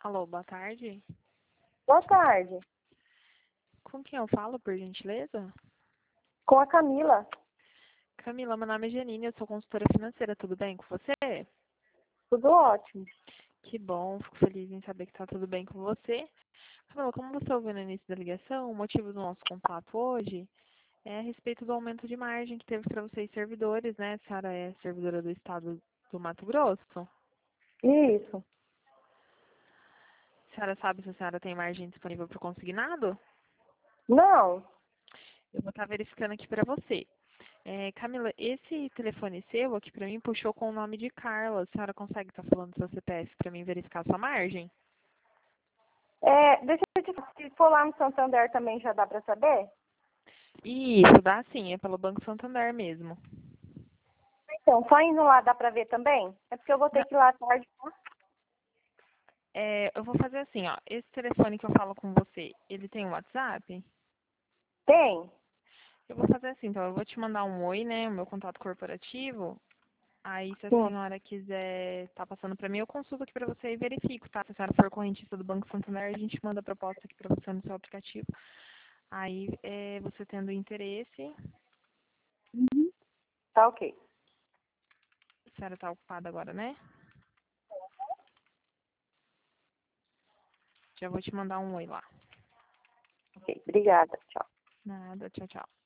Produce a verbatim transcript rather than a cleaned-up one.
Alô, boa tarde. Boa tarde. Com quem eu falo, por gentileza? Com a Camila. Camila, meu nome é Janine, eu sou consultora financeira, tudo bem com você? Tudo ótimo. Que bom, fico feliz em saber que está tudo bem com você. Camila, como você ouviu no início da ligação, o motivo do nosso contato hoje é a respeito do aumento de margem que teve para vocês servidores, né? A senhora é servidora do estado do Mato Grosso. Isso. A senhora sabe se a senhora tem margem disponível para o consignado? Não. Eu vou estar verificando aqui para você. É, Camila, esse telefone seu aqui para mim puxou com o nome de Carla. A senhora consegue estar falando seu C P F para mim verificar a sua margem? É, deixa eu te falar, se for lá no Santander também já dá para saber? Isso, dá sim, é pelo Banco Santander mesmo. Então, só indo lá dá para ver também? É porque eu vou ter Na- que ir lá à tarde. Tá? é, eu vou fazer assim, ó. Esse telefone que eu falo com você, ele tem um WhatsApp? Tem? Eu vou fazer assim, então eu vou te mandar um oi, né? O meu contato corporativo. Aí, se a Sim. senhora quiser estar passando para mim, eu consulto aqui para você e verifico, tá? Se a senhora for correntista do Banco Santander, a gente manda a proposta aqui para você no seu aplicativo. Aí, é, você tendo interesse, Tá ok. a senhora está ocupada agora, né? Já vou te mandar um oi lá. Ok, obrigada. Tchau. Nada, tchau, tchau.